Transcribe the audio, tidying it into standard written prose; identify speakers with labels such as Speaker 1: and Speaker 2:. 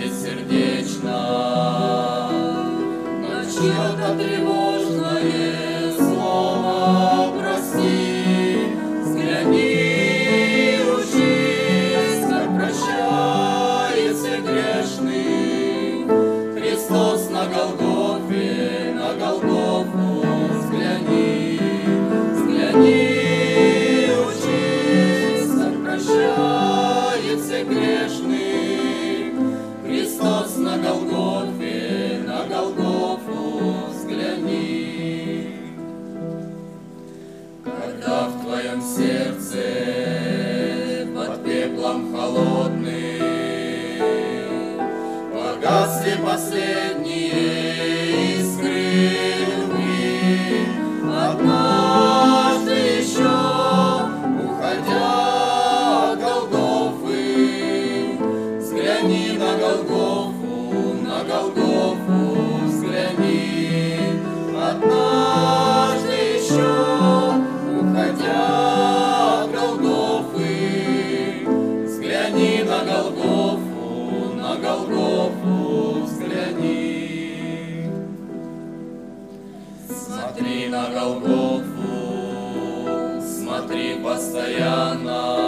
Speaker 1: ответить сердечно на чье-то тревожное слово прости. Взгляни, учись, как прощается грешный. Христос на Голгофе, на Голгофу взгляни, взгляни. Грешный, Христос на Голгофе, на Голгофу взгляни. Когда в твоем сердце под пеплом холодным погасли последние искры любви, однажды еще уходя взгляни на Голгофу взгляни. Однажды еще, уходя от Голгофы, взгляни на Голгофу взгляни. Смотри на Голгофу, смотри постоянно.